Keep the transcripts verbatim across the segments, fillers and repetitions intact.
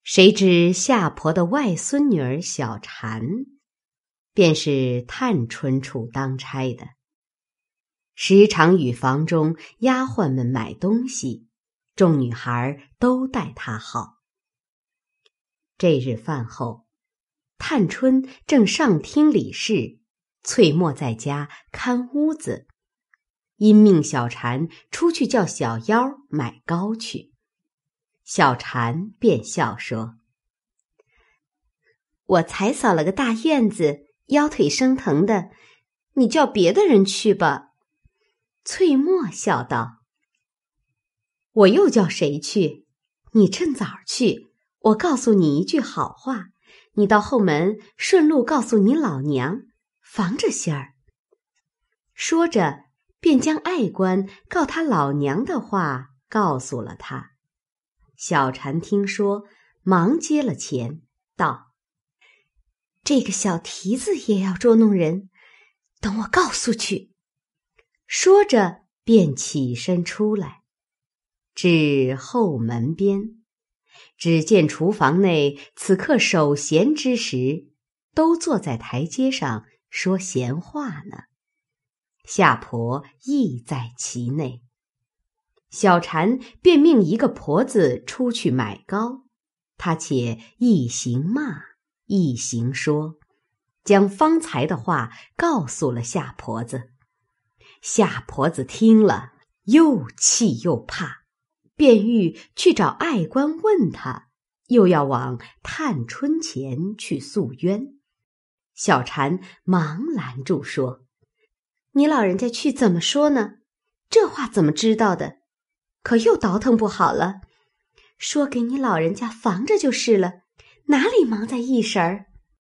谁知夏婆的外孙女儿小婵，便是探春处当差的，时常与房中丫鬟们买东西，众女孩都待她好。这日饭后，探春正上厅理事，翠墨在家看屋子，因命小婵出去叫小妖买糕去。小婵便笑说：“我才扫了个大院子，腰腿生疼的，你叫别的人去吧。”翠墨笑道：“我又叫谁去？你趁早去，我告诉你一句好话，你到后门顺路告诉你老娘，防着些儿。”说着，便将爱官告他老娘的话告诉了他。小婵听说，忙接了钱，道：“这个小蹄子也要捉弄人，等我告诉去。”说着便起身出来，至后门边，只见厨房内此刻守闲之时，都坐在台阶上说闲话呢。夏婆亦在其内。小婵便命一个婆子出去买糕，她且一行骂，一行说，将方才的话告诉了夏婆子。夏婆子听了，又气又怕，便欲去找爱官问他，又要往探春前去诉冤。小婵忙拦住说：“你老人家去怎么说呢？这话怎么知道的？可又倒腾不好了，说给你老人家防着就是了，哪里忙在一时儿？”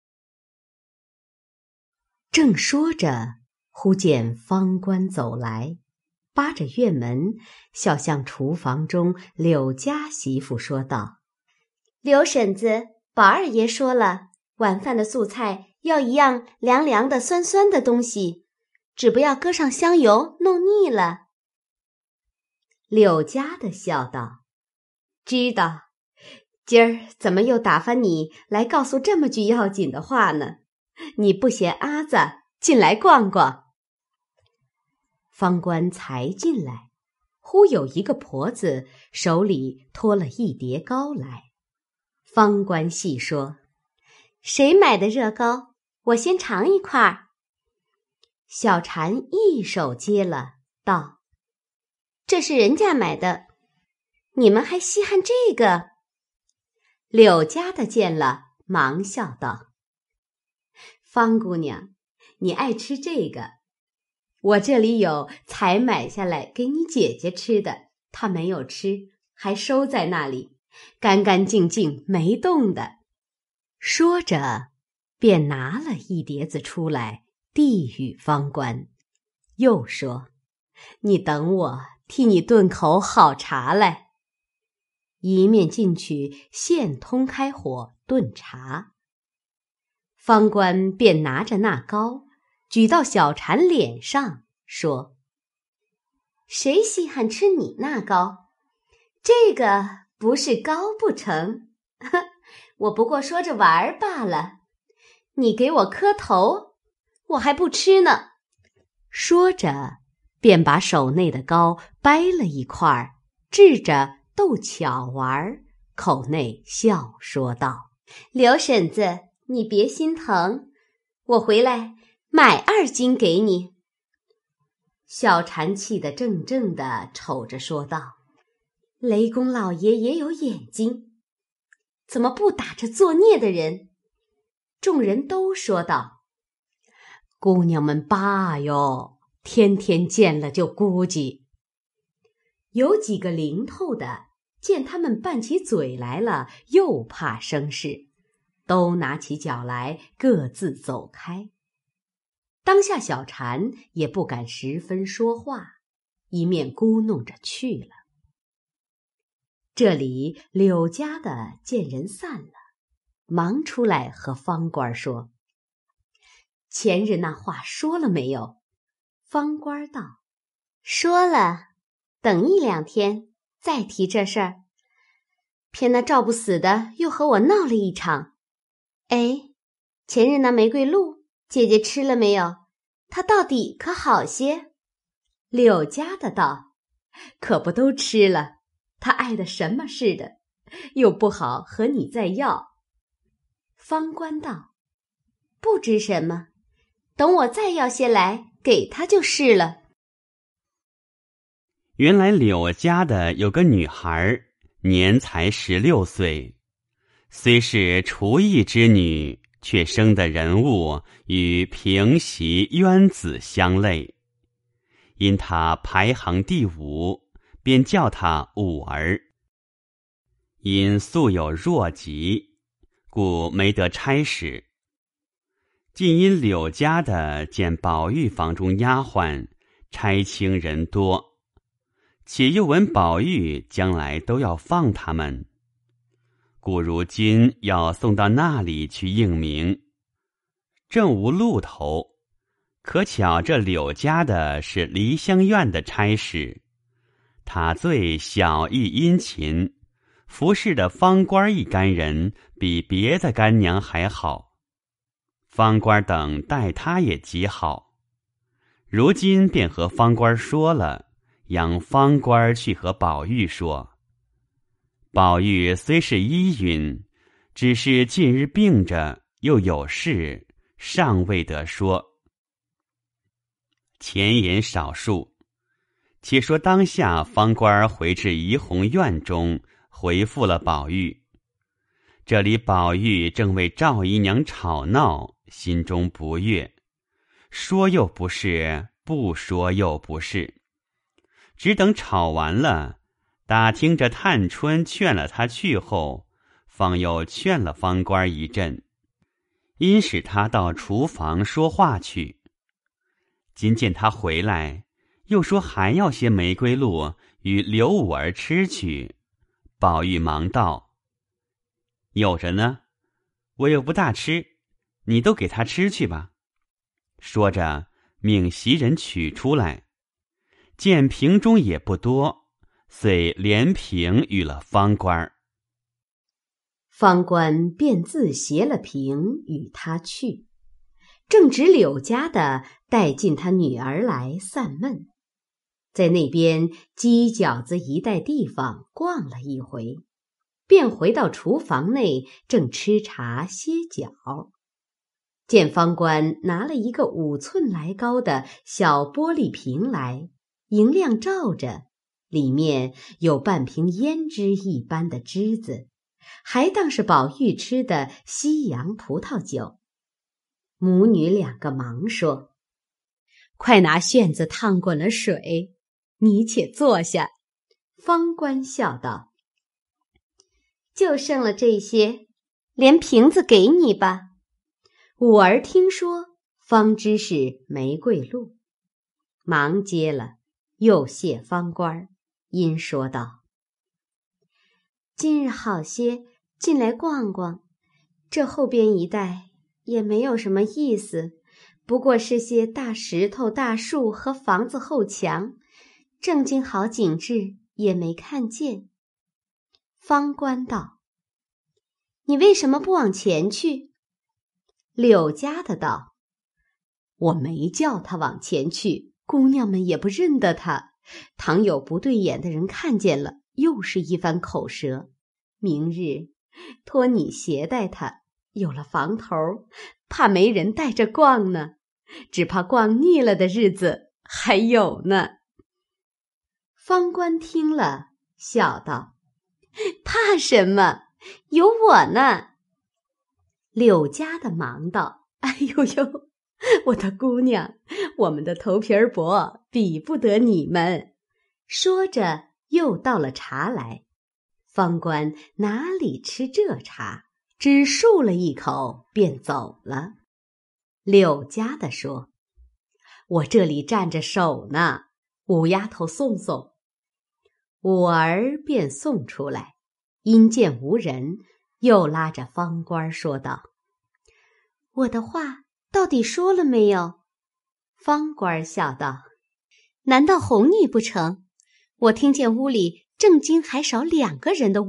正说着，忽见方官走来，扒着院门，笑向厨房中柳家媳妇说道：“刘婶子，宝二爷说了，晚饭的素菜要一样凉凉的酸酸的东西，只不要搁上香油，弄腻了。”柳家的笑道：“知道，今儿怎么又打发你来告诉这么句要紧的话呢？你不嫌阿子，进来逛逛。”方官才进来，忽有一个婆子手里托了一碟糕来。方官细说：“谁买的热糕？我先尝一块儿。”小婵一手接了，道：“这是人家买的，你们还稀罕这个？”柳家的见了，忙笑道：“方姑娘，你爱吃这个，我这里有才买下来给你姐姐吃的，她没有吃，还收在那里，干干净净没动的。”说着，便拿了一碟子出来，递与方官，又说：“你等我替你炖口好茶来。”一面进去现通开火炖茶。方官便拿着那糕举到小婵脸上，说：“谁稀罕吃你那糕？这个不是糕不成？我不过说着玩儿罢了。你给我磕头，我还不吃呢。”说着，便把手内的糕掰了一块，掷着逗巧玩，口内笑说道：“刘婶子，你别心疼，我回来买二斤给你。”小婵气得怔怔地瞅着说道：“雷公老爷也有眼睛，怎么不打这作孽的人？”众人都说道：“姑娘们罢哟，天天见了就估计。”有几个灵透的见他们拌起嘴来了，又怕生事，都拿起脚来各自走开。当下小婵也不敢十分说话，一面咕哝着去了。这里柳家的见人散了，忙出来和方官说：“前日那话说了没有？”方官道：“说了，等一两天再提这事儿。 偏那赵不死的又和我闹了一场。哎，前日那玫瑰露，姐姐吃了没有？它到底可好些？柳家的道：可不都吃了，他爱的什么似的，又不好和你再要。方官道：不知什么，等我再要些来给他就是了。 原来柳家的有个女孩，年才十六岁，虽是厨艺之女，却生的人物与平媳渊子相类，因她排行第五，便叫她五儿。因素有弱疾，故没得差使。近因柳家的见宝玉房中丫鬟差清人多，且又闻宝玉将来都要放他们，故如今要送到那里去应名，正无路头。可巧这柳家的是梨香院的差使，他最小义殷勤，服侍的方官一干人比别的干娘还好，方官等待他也极好。如今便和方官说了，让方官去和宝玉说。宝玉虽是依允，只是近日病着，又有事，尚未得说。前言少述，且说当下方官回至怡红院中，回复了宝玉。这里宝玉正为赵姨娘吵闹，心中不悦，说又不是，不说又不是，只等吵完了，打听着探春劝了他去后，方又劝了方官一阵，因使他到厨房说话去。今见他回来，又说还要些玫瑰露与刘五儿吃去，宝玉忙道：有着呢，我又不大吃，你都给他吃去吧。说着命袭人取出来，见瓶中也不多，遂连瓶与了方官。 方官便自携了瓶与他去，正值柳家的带进他女儿来散闷，在那边犄角子一带地方逛了一回，便回到厨房内，正吃茶歇脚。见方官拿了一个五寸来高的小玻璃瓶来，银亮照着，里面有半瓶胭脂一般的汁子，还当是宝玉吃的西洋葡萄酒。母女两个忙说：快拿旋子烫滚了水，你且坐下。方官笑道：就剩了这些，连瓶子给你吧。五儿听说，方知是玫瑰露，忙接了，又谢方官，因说道：今日好些，进来逛逛，这后边一带也没有什么意思，不过是些大石头、大树和房子后墙，正经好景致也没看见。方官道：你为什么不往前去？柳家的道：我没叫他往前去，姑娘们也不认得他，倘有不对眼的人看见了，又是一番口舌。明日托你携带他，有了房头，怕没人带着逛呢，只怕逛腻了的日子还有呢。方官听了，笑道：怕什么？有我呢。柳家的忙道：哎呦呦，我的姑娘，我们的头皮儿薄，比不得你们。说着又倒了茶来。方官哪里吃这茶，只漱了一口便走了。柳家的说：我这里站着手呢，五丫头送送。五儿便送出来，因见无人，又拉着方官说道：我的话到底说了没有？方官笑道：难道哄你不成？我听见屋里正经还少两个人的窝，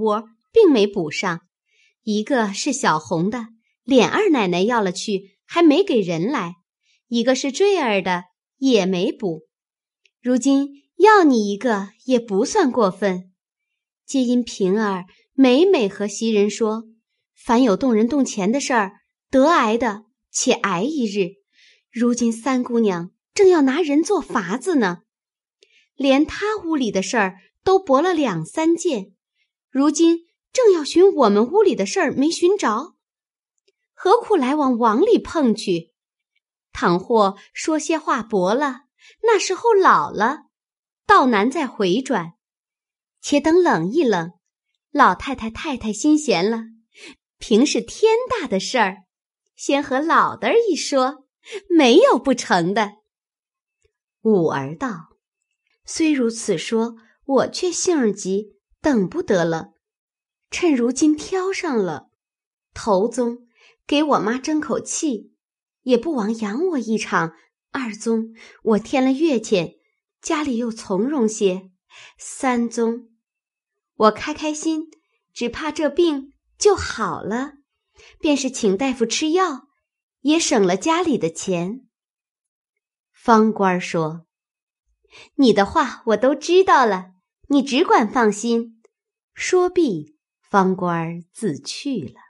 并没补上，一个是小红的，琏二奶奶要了去，还没给人来；一个是坠儿的，也没补。如今要你一个也不算过分。皆因平儿每每和袭人说，凡有动人动钱的事儿，得挨的且挨一日。如今三姑娘正要拿人做法子呢，连她屋里的事儿都驳了两三件，如今正要寻我们屋里的事儿没寻着，何苦来往往里碰去？倘或说些话驳了，那时候老了，倒难再回转。且等冷一冷，老太太太太心闲了，平是天大的事儿，先和老的儿一说，没有不成的。五儿道：虽如此说，我却性儿急，等不得了。趁如今挑上了，头宗给我妈争口气，也不枉养我一场；二宗我添了月钱，家里又从容些；三宗我开开心，只怕这病就好了，便是请大夫吃药，也省了家里的钱。方官说：你的话我都知道了，你只管放心。说毕，方官自去了。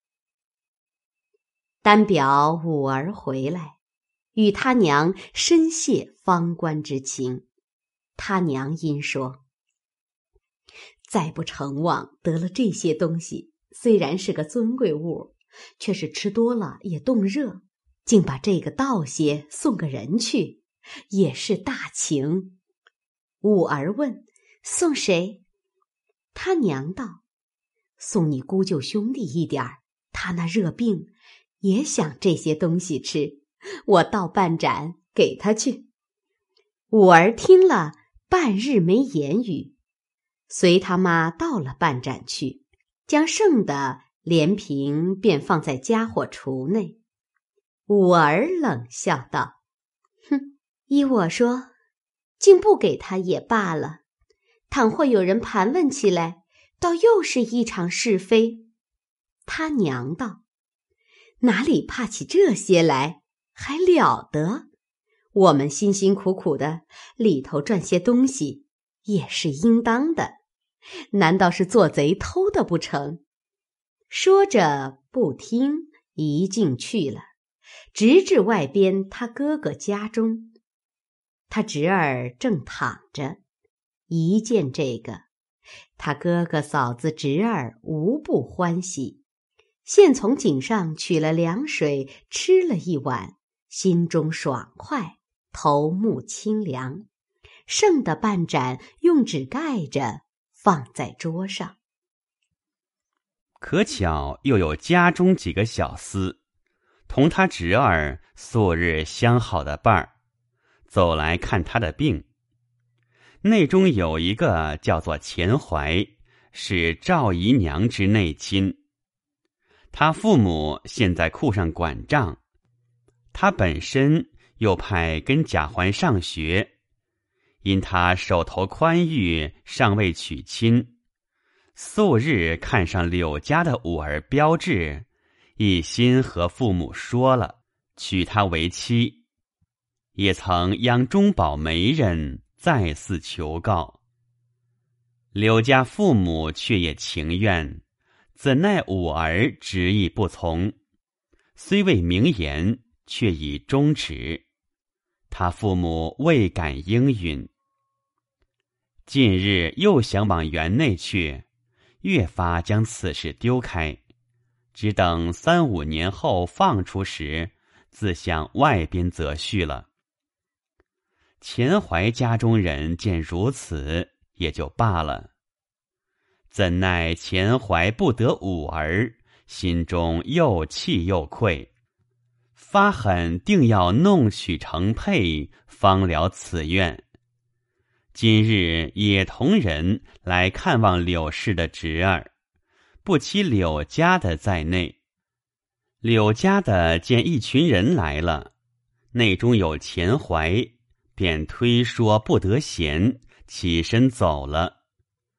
单表五儿回来，与他娘深谢方官之情。他娘因说：再不成望得了这些东西，虽然是个尊贵物，却是吃多了也冻热，竟把这个倒些送个人去，也是大情。五儿问：送谁？他娘道：送你姑舅兄弟一点儿，他那热病也想这些东西吃，我倒半盏给他去。五儿听了，半日没言语，随他妈倒了半盏去，将剩的连瓶便放在家伙橱内。五儿冷笑道：哼，依我说，竟不给他也罢了，倘或有人盘问起来，倒又是一场是非。他娘道：哪里怕起这些来，还了得？我们辛辛苦苦的里头赚些东西，也是应当的，难道是做贼偷的不成？说着不听，一径去了，直至外边他哥哥家中。他侄儿正躺着，一见这个，他哥哥嫂子侄儿无不欢喜，现从井上取了凉水，吃了一碗，心中爽快，头目清凉，剩的半盏用纸盖着，放在桌上。 可巧又有家中几个小厮，同他侄儿素日相好的伴儿，走来看他的病。内中有一个叫做钱怀，是赵姨娘之内亲。他父母现在库上管账，他本身又派跟贾环上学，因他手头宽裕，尚未娶亲，素日看上柳家的五儿标致，一心和父母说了，娶她为妻，也曾央中保媒人再四求告。柳家父母却也情愿，怎奈五儿执意不从，虽未明言，却已终止。他父母未敢应允。近日又想往园内去，越发将此事丢开，只等三五年后放出时，自向外边择婿了。钱怀家中人见如此，也就罢了。怎奈钱怀不得五儿，心中又气又愧，发狠定要弄取成配，方了此愿。今日也同人来看望柳氏的侄儿，不期柳家的在内。柳家的见一群人来了，内中有钱怀，便推说不得闲，起身走了。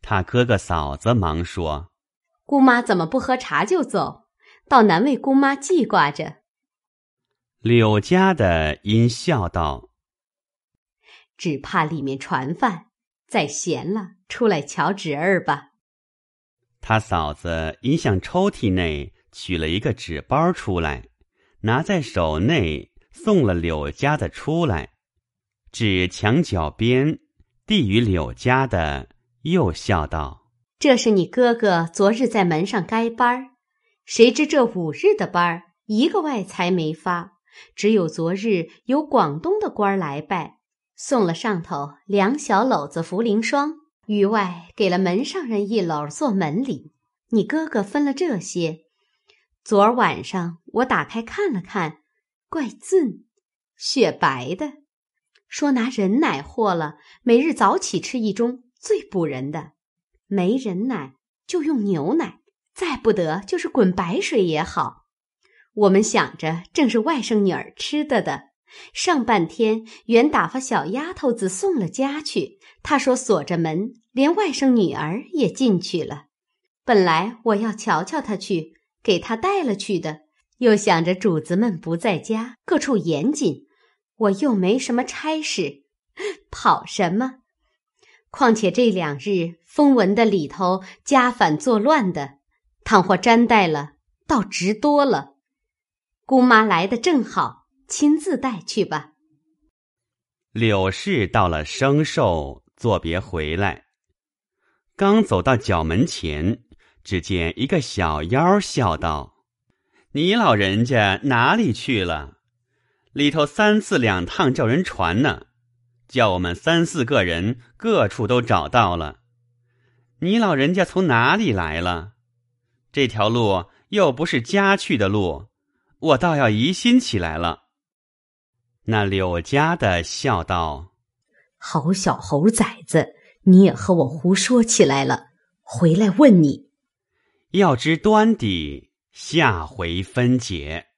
他哥哥嫂子忙说： 姑妈怎么不喝茶就走，倒难为姑妈记挂着。 柳家的因笑道： 只怕里面传饭，再闲了出来瞧侄儿吧。 他嫂子因向抽屉内取了一个纸包出来，拿在手内送了柳家的出来，指墙角边递与柳家的，又笑道： 这是你哥哥昨日在门上该班儿，谁知这五日的班儿一个外财没发，只有昨日有广东的官儿来拜，送了上头两小篓子茯苓霜，余外给了门上人一篓做门礼。你哥哥分了这些，昨儿晚上我打开看了看，怪俊，雪白的，说拿人奶和了，每日早起吃一盅，最补人的。没人奶就用牛奶，再不得就是滚白水也好。我们想着正是外甥女儿吃的的，上半天原打发小丫头子送了家去，她说锁着门，连外甥女儿也进去了。本来我要瞧瞧她去，给她带了去的，又想着主子们不在家，各处严谨，我又没什么差事，跑什么？况且这两日风闻的里头家反作乱的，倘或沾带了，倒直多了。姑妈来得正好，亲自带去吧。 柳氏到了生寿，作别回来，刚走到角门前，只见一个小妖笑道：你老人家哪里去了？里头三次两趟叫人传呢，叫我们三四个人各处都找到了。你老人家从哪里来了？这条路又不是家去的路，我倒要疑心起来了。那柳家的笑道： 好小猴崽子，你也和我胡说起来了，回来问你。 要知端底，下回分解。